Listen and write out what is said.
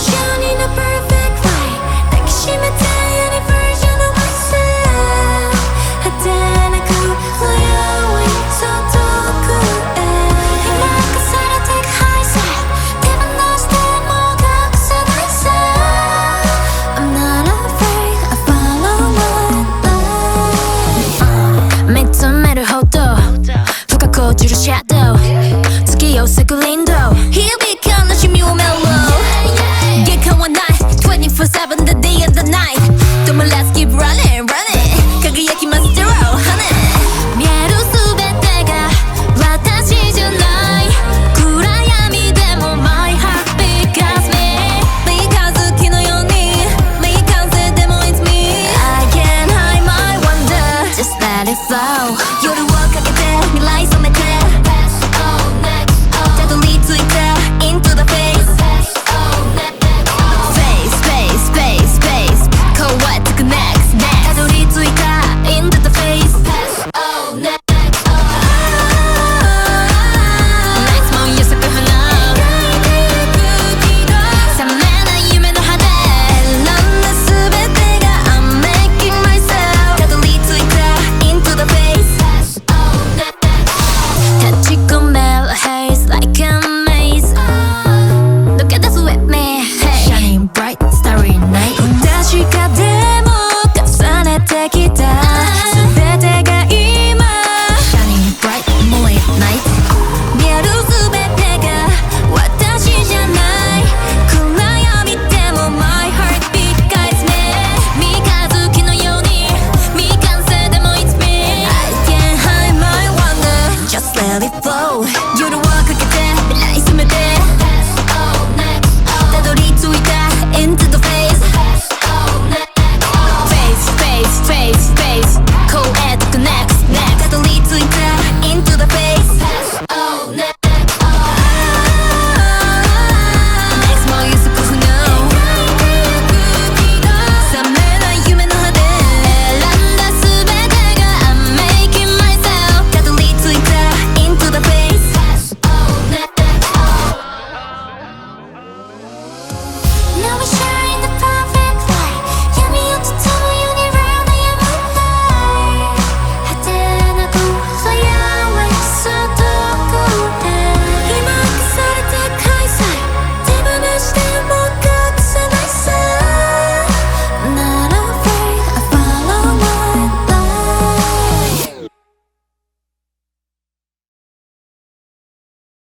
illusion in a perfect light 抱きしめて any version of myself 果てなく fly away そっと遠くへ今化されてく high side 手放しても隠せないさ I'm not afraid I follow my life 見つめるほど深く落ちるシャドウ月を避く林道